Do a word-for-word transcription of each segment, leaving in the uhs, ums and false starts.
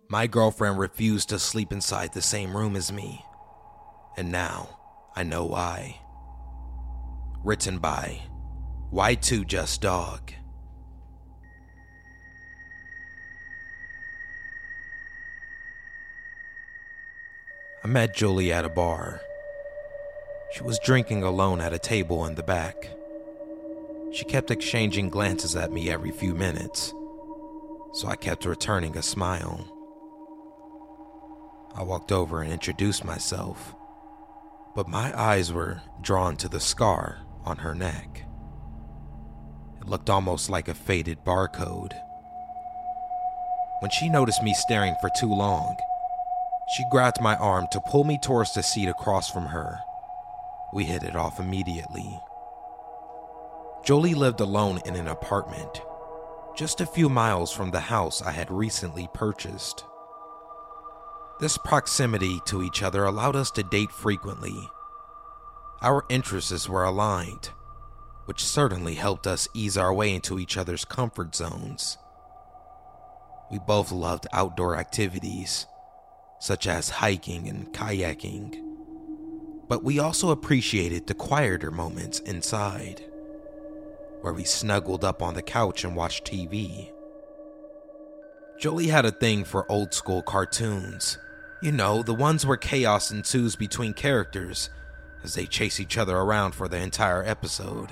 My girlfriend refused to sleep inside the same room as me, and now I know why. Written by Y two Just Dog. I met Julie at a bar. She was drinking alone at a table in the back. She kept exchanging glances at me every few minutes, so I kept returning a smile. I walked over and introduced myself, but my eyes were drawn to the scar on her neck. It looked almost like a faded barcode. When she noticed me staring for too long, she grabbed my arm to pull me towards the seat across from her. We hit it off immediately. Jolie lived alone in an apartment, just a few miles from the house I had recently purchased. This proximity to each other allowed us to date frequently. Our interests were aligned, which certainly helped us ease our way into each other's comfort zones. We both loved outdoor activities, such as hiking and kayaking, but we also appreciated the quieter moments inside, where we snuggled up on the couch and watched T V. Jolie had a thing for old school cartoons. You know, the ones where chaos ensues between characters as they chase each other around for the entire episode.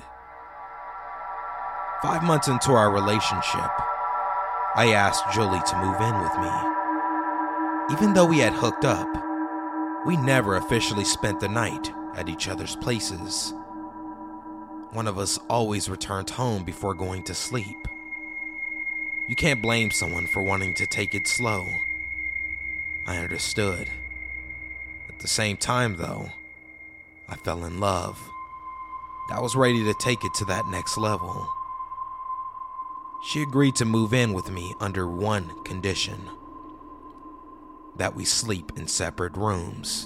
Five months into our relationship, I asked Jolie to move in with me. Even though we had hooked up, we never officially spent the night at each other's places. One of us always returned home before going to sleep. You can't blame someone for wanting to take it slow. I understood. At the same time, though, I fell in love. I was ready to take it to that next level. She agreed to move in with me under one condition: that we sleep in separate rooms.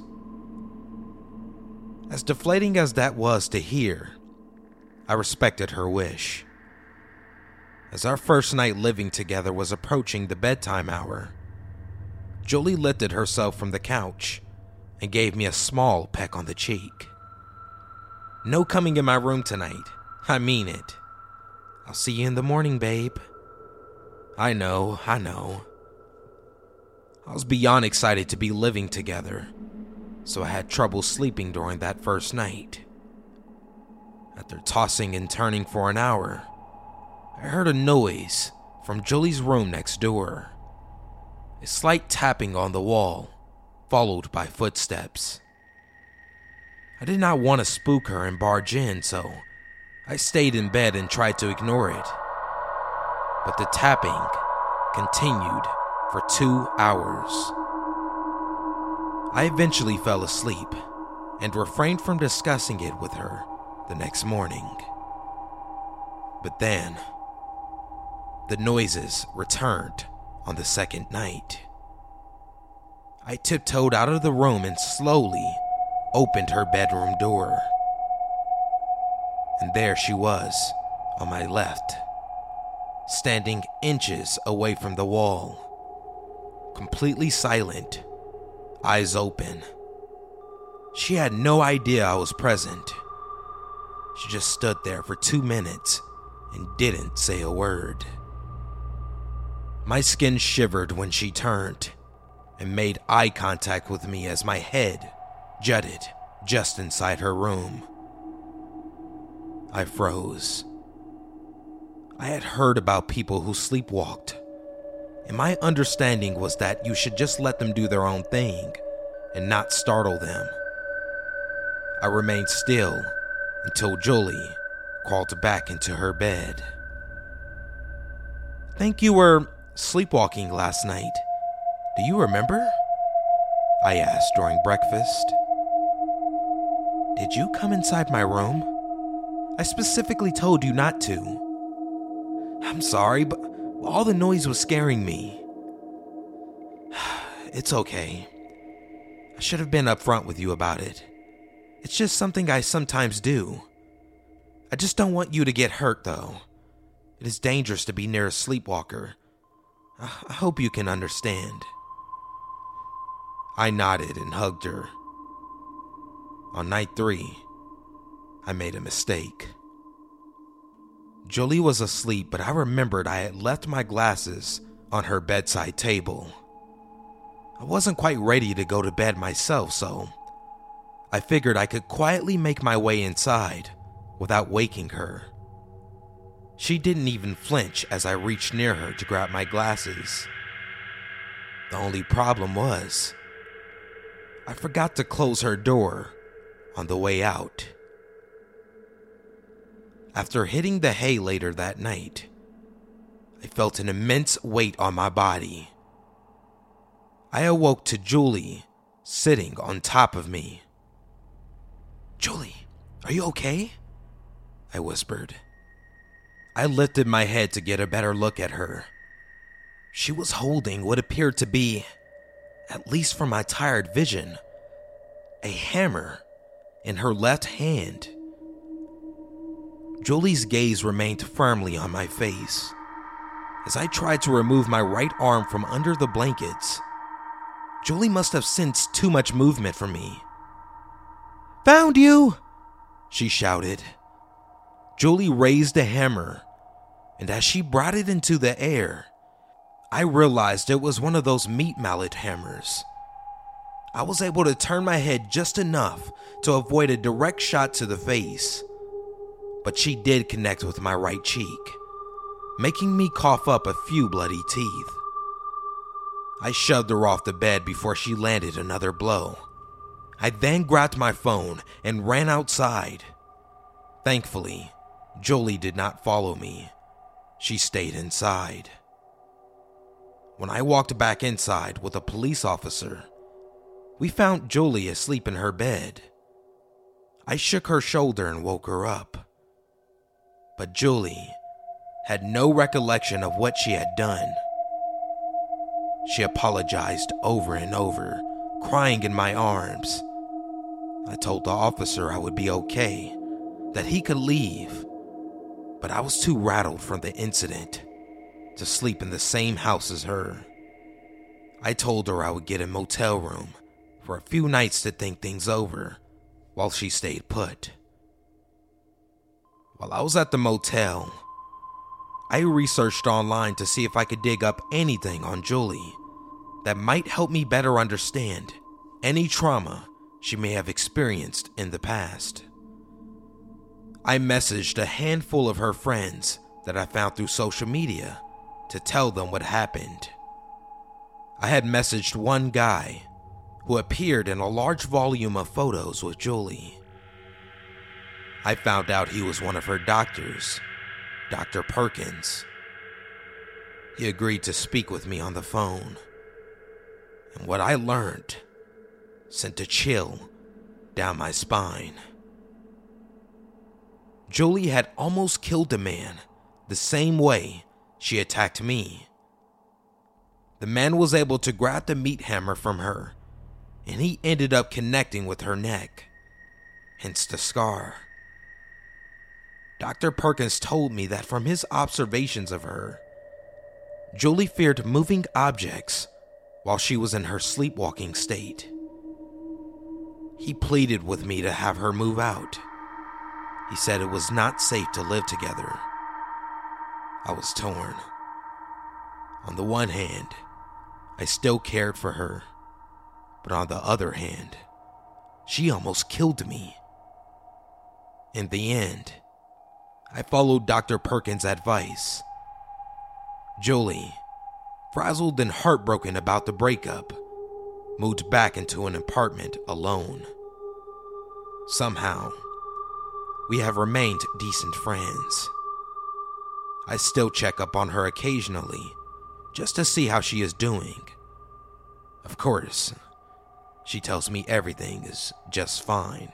As deflating as that was to hear, I respected her wish. As our first night living together was approaching the bedtime hour, Jolie lifted herself from the couch and gave me a small peck on the cheek. No coming in my room tonight. I mean it. I'll see you in the morning, babe. I know, I know. I was beyond excited to be living together, so I had trouble sleeping during that first night. After tossing and turning for an hour, I heard a noise from Jolie's room next door. A slight tapping on the wall, followed by footsteps. I did not want to spook her and barge in, so I stayed in bed and tried to ignore it. But the tapping continued for two hours. I eventually fell asleep and refrained from discussing it with her the next morning. But then, the noises returned on the second night. I tiptoed out of the room and slowly opened her bedroom door. And there she was, on my left, standing inches away from the wall, completely silent, eyes open. She had no idea I was present. She just stood there for two minutes and didn't say a word. My skin shivered when she turned and made eye contact with me as my head jutted just inside her room. I froze. I had heard about people who sleepwalked, and my understanding was that you should just let them do their own thing and not startle them. I remained still until Jolie crawled back into her bed. "Think you were sleepwalking last night. Do you remember?" I asked during breakfast. "Did you come inside my room? I specifically told you not to." "I'm sorry, but all the noise was scaring me." "It's okay. I should have been upfront with you about it. It's just something I sometimes do. I just don't want you to get hurt, though. It is dangerous to be near a sleepwalker. I hope you can understand." I nodded and hugged her. On night three, I made a mistake. Julie was asleep, but I remembered I had left my glasses on her bedside table. I wasn't quite ready to go to bed myself, so I figured I could quietly make my way inside without waking her. She didn't even flinch as I reached near her to grab my glasses. The only problem was, I forgot to close her door on the way out. After hitting the hay later that night, I felt an immense weight on my body. I awoke to Julie sitting on top of me. "Julie, are you okay?" I whispered. I lifted my head to get a better look at her. She was holding what appeared to be, at least from my tired vision, a hammer in her left hand. Julie's gaze remained firmly on my face. As I tried to remove my right arm from under the blankets, Julie must have sensed too much movement from me. "Found you!" she shouted. Julie raised the hammer, and as she brought it into the air, I realized it was one of those meat mallet hammers. I was able to turn my head just enough to avoid a direct shot to the face, but she did connect with my right cheek, making me cough up a few bloody teeth. I shoved her off the bed before she landed another blow. I then grabbed my phone and ran outside. Thankfully, Julie did not follow me. She stayed inside. When I walked back inside with a police officer, we found Julie asleep in her bed. I shook her shoulder and woke her up. But Julie had no recollection of what she had done. She apologized over and over, crying in my arms. I told the officer I would be okay, that he could leave, but I was too rattled from the incident to sleep in the same house as her. I told her I would get a motel room for a few nights to think things over while she stayed put. While I was at the motel, I researched online to see if I could dig up anything on Julie that might help me better understand any trauma she may have experienced in the past. I messaged a handful of her friends that I found through social media to tell them what happened. I had messaged one guy who appeared in a large volume of photos with Julie. I found out he was one of her doctors, Doctor Perkins. He agreed to speak with me on the phone, and what I learned sent a chill down my spine. Julie had almost killed a man the same way she attacked me. The man was able to grab the meat hammer from her, and he ended up connecting with her neck, hence the scar. Doctor Perkins told me that from his observations of her, Julie feared moving objects while she was in her sleepwalking state. He pleaded with me to have her move out. He said it was not safe to live together. I was torn. On the one hand, I still cared for her, but on the other hand, she almost killed me. In the end, I followed Doctor Perkins' advice. Julie, frazzled and heartbroken about the breakup, moved back into an apartment alone. Somehow, we have remained decent friends. I still check up on her occasionally, just to see how she is doing. Of course, she tells me everything is just fine.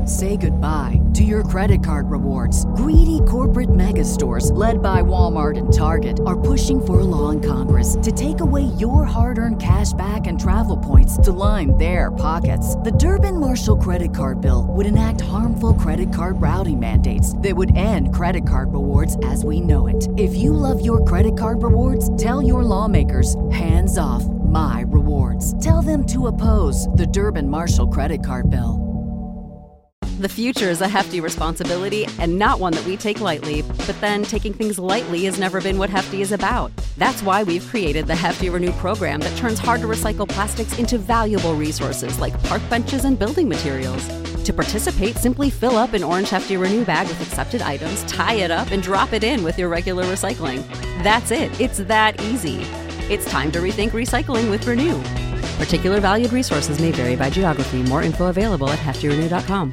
Say goodbye to your credit card rewards. Greedy corporate mega stores, led by Walmart and Target, are pushing for a law in Congress to take away your hard-earned cash back and travel points to line their pockets. The Durbin-Marshall credit card bill would enact harmful credit card routing mandates that would end credit card rewards as we know it. If you love your credit card rewards, tell your lawmakers, hands off my rewards. Tell them to oppose the Durbin-Marshall credit card bill. The future is a hefty responsibility and not one that we take lightly, but then taking things lightly has never been what Hefty is about. That's why we've created the Hefty Renew program that turns hard-to-recycle plastics into valuable resources like park benches and building materials. To participate, simply fill up an orange Hefty Renew bag with accepted items, tie it up, and drop it in with your regular recycling. That's it. It's that easy. It's time to rethink recycling with Renew. Particular valued resources may vary by geography. More info available at hefty renew dot com.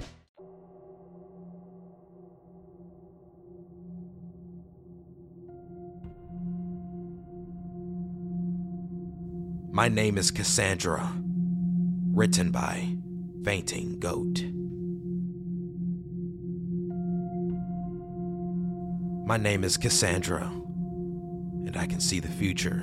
My name is Cassandra, written by Fainting Goat. My name is Cassandra, and I can see the future.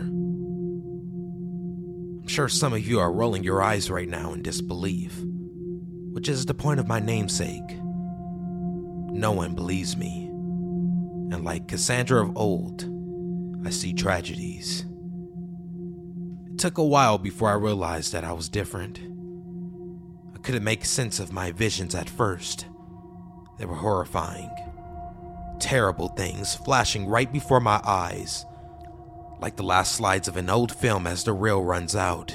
I'm sure some of you are rolling your eyes right now in disbelief, which is the point of my namesake. No one believes me, and like Cassandra of old, I see tragedies. It took a while before I realized that I was different. I couldn't make sense of my visions at first. They were horrifying. Terrible things flashing right before my eyes, like the last slides of an old film as the reel runs out.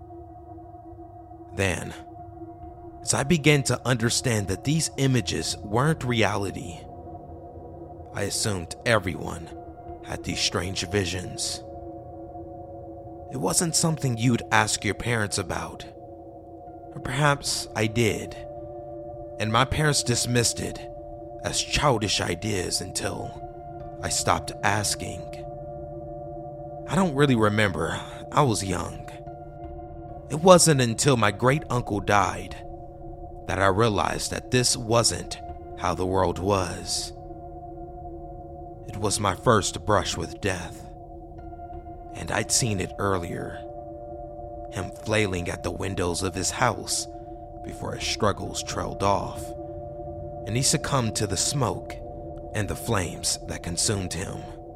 Then, as I began to understand that these images weren't reality, I assumed everyone had these strange visions. It wasn't something you'd ask your parents about. Or perhaps I did, and my parents dismissed it as childish ideas until I stopped asking. I don't really remember. I was young. It wasn't until my great uncle died that I realized that this wasn't how the world was. It was my first brush with death, and I'd seen it earlier. Him flailing at the windows of his house before his struggles trailed off, and he succumbed to the smoke and the flames that consumed him.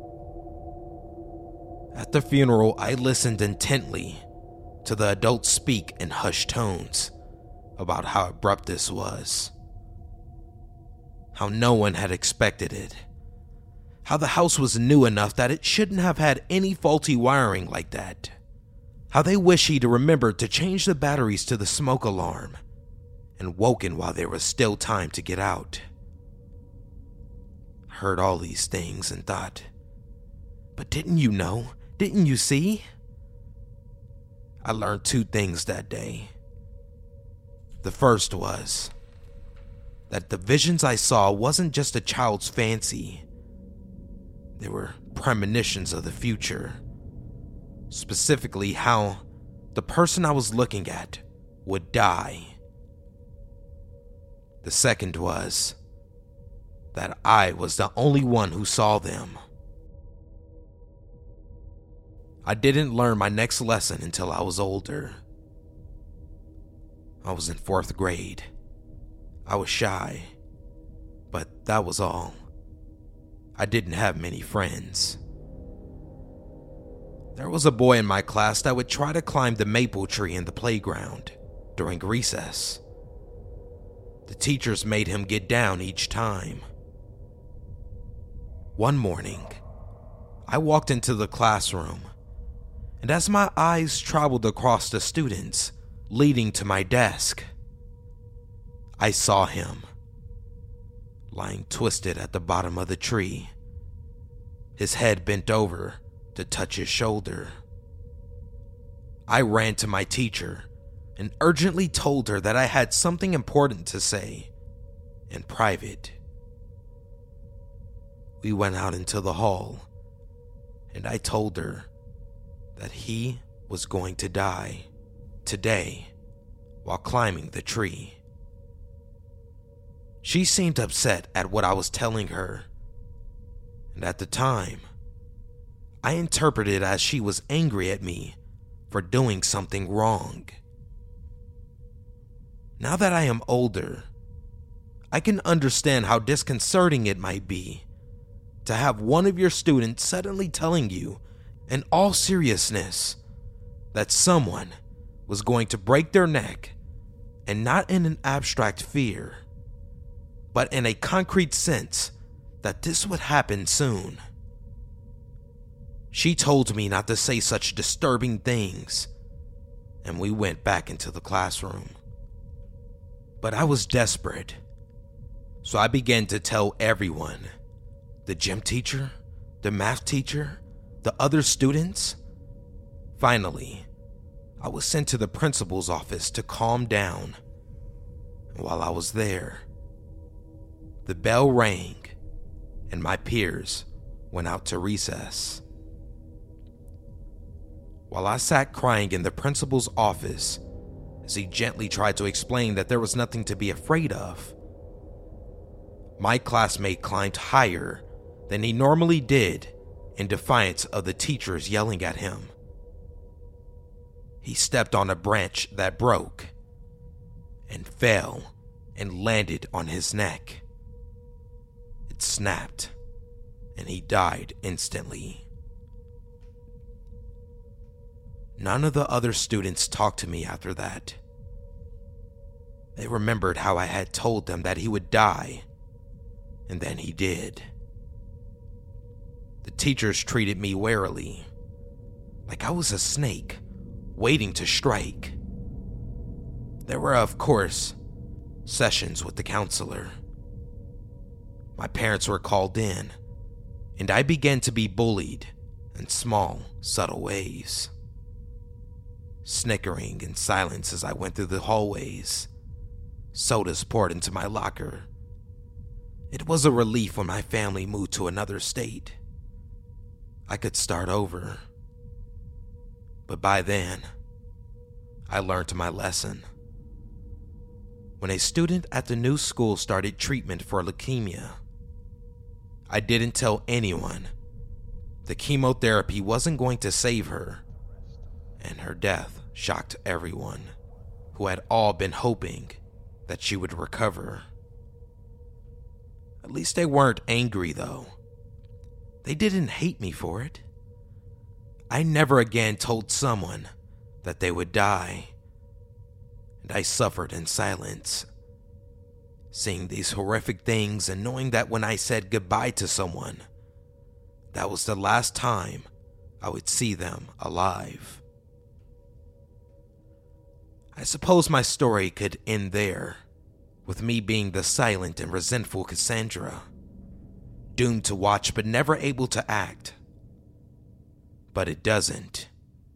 At the funeral, I listened intently to the adults speak in hushed tones about how abrupt this was, how no one had expected it, how the house was new enough that it shouldn't have had any faulty wiring like that, how they wish he'd remembered to change the batteries to the smoke alarm and woken while there was still time to get out. I heard all these things and thought, but didn't you know? Didn't you see? I learned two things that day. The first was that the visions I saw wasn't just a child's fancy. They were premonitions of the future. Specifically, how the person I was looking at would die. The second was that I was the only one who saw them. I didn't learn my next lesson until I was older. I was in fourth grade. I was shy, but that was all. I didn't have many friends. There was a boy in my class that would try to climb the maple tree in the playground during recess. The teachers made him get down each time. One morning, I walked into the classroom, and as my eyes traveled across the students leading to my desk, I saw him lying twisted at the bottom of the tree, his head bent over to touch his shoulder. I ran to my teacher and urgently told her that I had something important to say in private. We went out into the hall, and I told her that he was going to die today while climbing the tree. She seemed upset at what I was telling her, and at the time, I interpreted it as she was angry at me for doing something wrong. Now that I am older, I can understand how disconcerting it might be to have one of your students suddenly telling you, in all seriousness, that someone was going to break their neck, and not in an abstract fear, but in a concrete sense that this would happen soon. She told me not to say such disturbing things, and we went back into the classroom. But I was desperate, so I began to tell everyone, the gym teacher, the math teacher, the other students. Finally, I was sent to the principal's office to calm down. And while I was there, the bell rang and my peers went out to recess. While I sat crying in the principal's office as he gently tried to explain that there was nothing to be afraid of, my classmate climbed higher than he normally did in defiance of the teachers yelling at him. He stepped on a branch that broke and fell and landed on his neck. It snapped, and he died instantly. None of the other students talked to me after that. They remembered how I had told them that he would die, and then he did. The teachers treated me warily, like I was a snake waiting to strike. There were, of course, sessions with the counselor. My parents were called in, and I began to be bullied in small, subtle ways. Snickering in silence as I went through the hallways, sodas poured into my locker. It was a relief when my family moved to another state. I could start over. But by then, I learned my lesson. When a student at the new school started treatment for leukemia, I didn't tell anyone. The chemotherapy wasn't going to save her, and her death shocked everyone who had all been hoping that she would recover. At least they weren't angry, though. They didn't hate me for it. I never again told someone that they would die, and I suffered in silence, seeing these horrific things and knowing that when I said goodbye to someone, that was the last time I would see them alive. I suppose my story could end there, with me being the silent and resentful Cassandra, doomed to watch but never able to act. But it doesn't.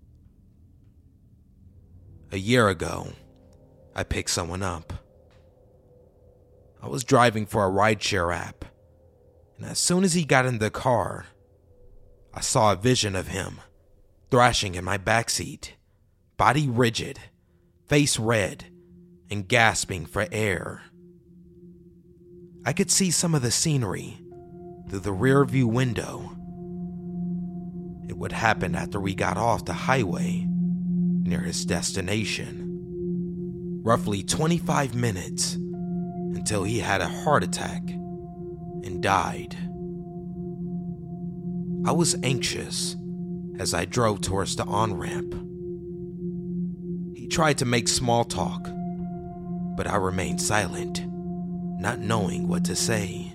A year ago, I picked someone up. I was driving for a rideshare app, and as soon as he got in the car, I saw a vision of him thrashing in my backseat, body rigid, face red, and gasping for air. I could see some of the scenery through the rear-view window. It would happen after we got off the highway near his destination. Roughly twenty-five minutes until he had a heart attack and died. I was anxious as I drove towards the on-ramp. He tried to make small talk, but I remained silent, not knowing what to say.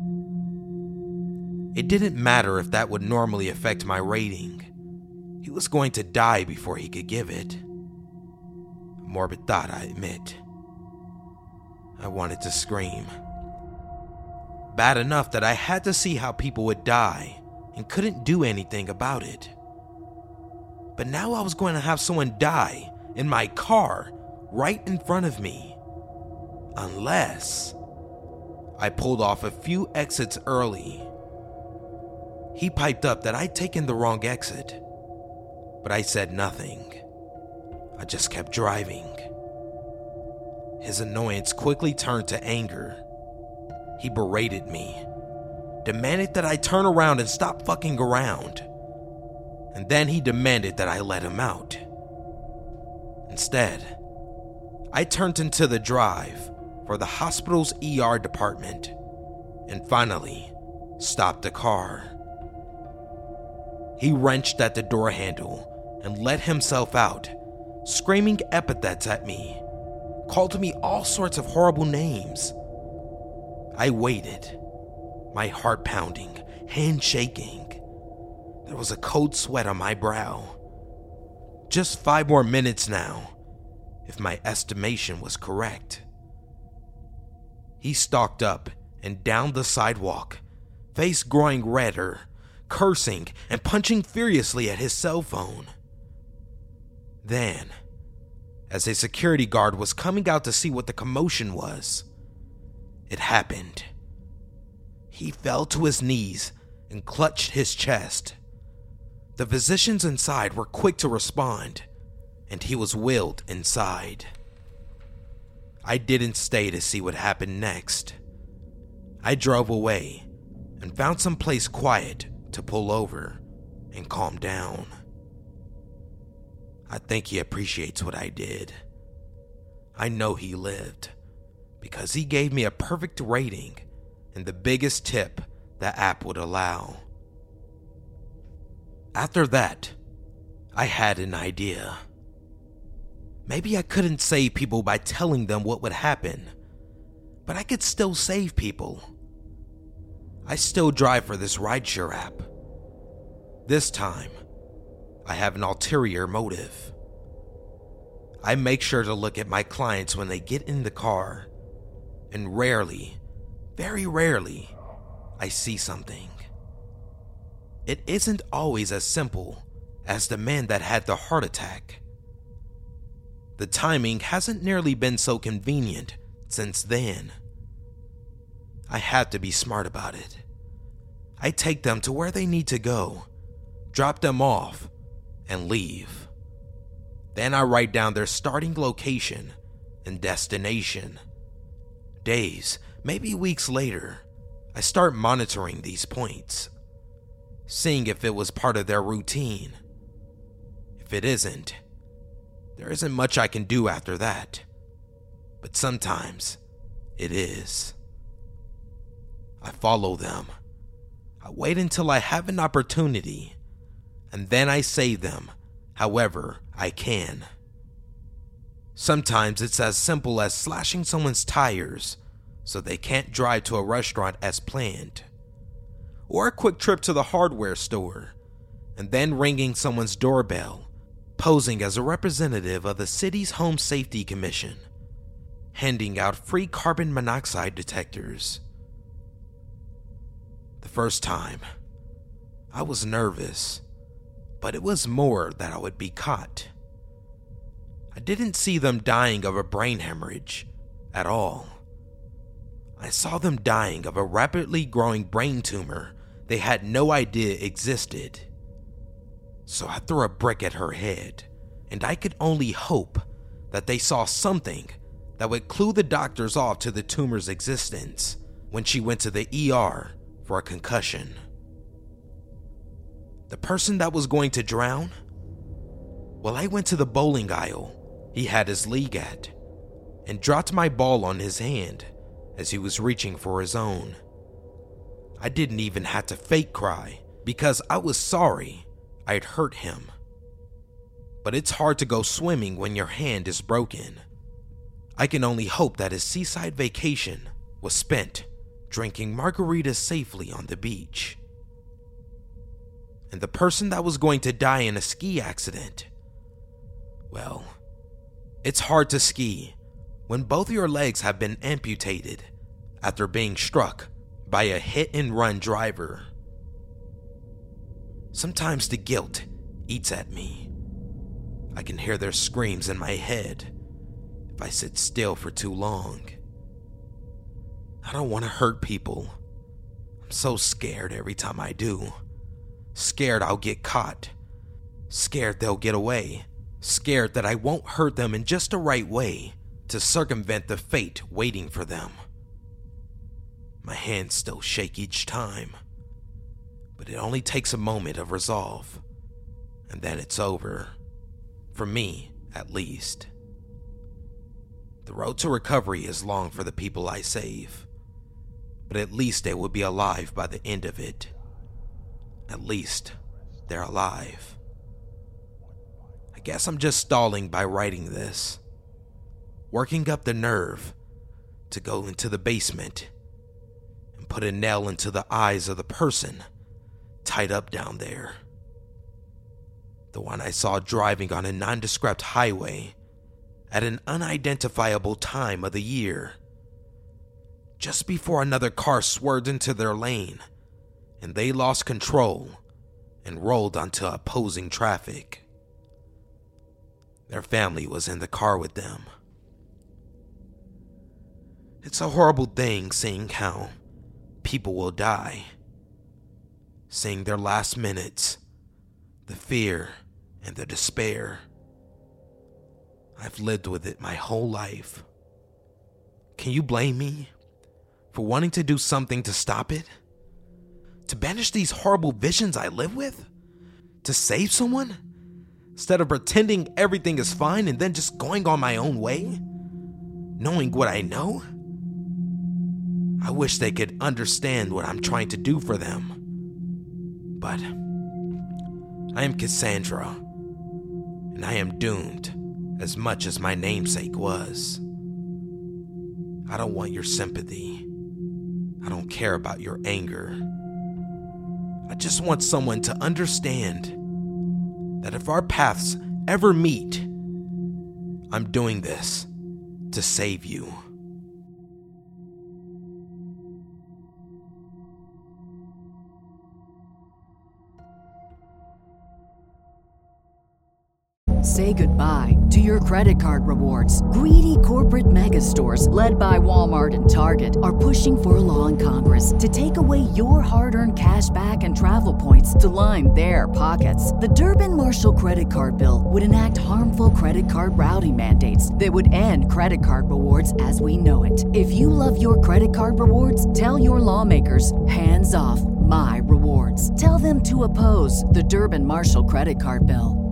It didn't matter if that would normally affect my rating. He was going to die before he could give it. A morbid thought, I admit. I wanted to scream. Bad enough that I had to see how people would die and couldn't do anything about it. But now I was going to have someone die in my car right in front of me. Unless I pulled off a few exits early. He piped up that I'd taken the wrong exit, but I said nothing. I just kept driving. His annoyance quickly turned to anger He berated me, demanded that I turn around and stop fucking around, and then he demanded that I let him out. Instead, I turned into the drive for the hospital's E R department and finally stopped the car. He wrenched at the door handle and let himself out, screaming epithets at me, called me all sorts of horrible names. I waited, my heart pounding, hand shaking. There was a cold sweat on my brow. Just five more minutes now, if my estimation was correct. He stalked up and down the sidewalk, face growing redder, cursing and punching furiously at his cell phone. Then, as a security guard was coming out to see what the commotion was, it happened. He fell to his knees and clutched his chest. The physicians inside were quick to respond, and he was wheeled inside. I didn't stay to see what happened next. I drove away and found some place quiet to pull over and calm down. I think he appreciates what I did. I know he lived because he gave me a perfect rating and the biggest tip the app would allow. After that, I had an idea. Maybe I couldn't save people by telling them what would happen, but I could still save people. I still drive for this rideshare app. This time, I have an ulterior motive. I make sure to look at my clients when they get in the car, and rarely, very rarely, I see something. It isn't always as simple as the man that had the heart attack. The timing hasn't nearly been so convenient since then. I had to be smart about it. I take them to where they need to go, drop them off, and leave. Then I write down their starting location and destination. Days, maybe weeks later, I start monitoring these points, seeing if it was part of their routine. If it isn't, there isn't much I can do after that. But sometimes it is. I follow them. I wait until I have an opportunity, and then I save them however I can. Sometimes it's as simple as slashing someone's tires so they can't drive to a restaurant as planned, or a quick trip to the hardware store, and then ringing someone's doorbell, posing as a representative of the city's Home Safety Commission, handing out free carbon monoxide detectors. The first time, I was nervous, but it was more that I would be caught. I didn't see them dying of a brain hemorrhage at all. I saw them dying of a rapidly growing brain tumor they had no idea existed. So I threw a brick at her head, and I could only hope that they saw something that would clue the doctors off to the tumor's existence when she went to the E R for a concussion. The person that was going to drown? Well, I went to the bowling aisle he had his league at and dropped my ball on his hand as he was reaching for his own. I didn't even have to fake cry because I was sorry I'd hurt him. But it's hard to go swimming when your hand is broken. I can only hope that his seaside vacation was spent drinking margaritas safely on the beach. And the person that was going to die in a ski accident, well, it's hard to ski when both your legs have been amputated after being struck by a hit-and-run driver. Sometimes the guilt eats at me. I can hear their screams in my head if I sit still for too long. I don't want to hurt people. I'm so scared every time I do. Scared I'll get caught. Scared they'll get away. Scared that I won't hurt them in just the right way to circumvent the fate waiting for them. My hands still shake each time, but it only takes a moment of resolve, and then it's over. For me, at least. The road to recovery is long for the people I save, but at least they will be alive by the end of it. At least they're alive. I guess I'm just stalling by writing this, working up the nerve to go into the basement and put a nail into the eyes of the person tied up down there. The one I saw driving on a nondescript highway at an unidentifiable time of the year, just before another car swerved into their lane and they lost control and rolled onto opposing traffic. Their family was in the car with them. It's a horrible thing seeing how people will die, seeing their last minutes, the fear and the despair. I've lived with it my whole life. Can you blame me for wanting to do something to stop it? To banish these horrible visions I live with? To save someone? Instead of pretending everything is fine and then just going on my own way? Knowing what I know? I wish they could understand what I'm trying to do for them. But I am Cassandra, and I am doomed as much as my namesake was. I don't want your sympathy. I don't care about your anger. I just want someone to understand that if our paths ever meet, I'm doing this to save you. Say goodbye to your credit card rewards. Greedy corporate mega stores, led by Walmart and Target, are pushing for a law in Congress to take away your hard-earned cash back and travel points to line their pockets. The Durbin-Marshall credit card bill would enact harmful credit card routing mandates that would end credit card rewards as we know it. If you love your credit card rewards, tell your lawmakers, hands off my rewards. Tell them to oppose the Durbin-Marshall credit card bill.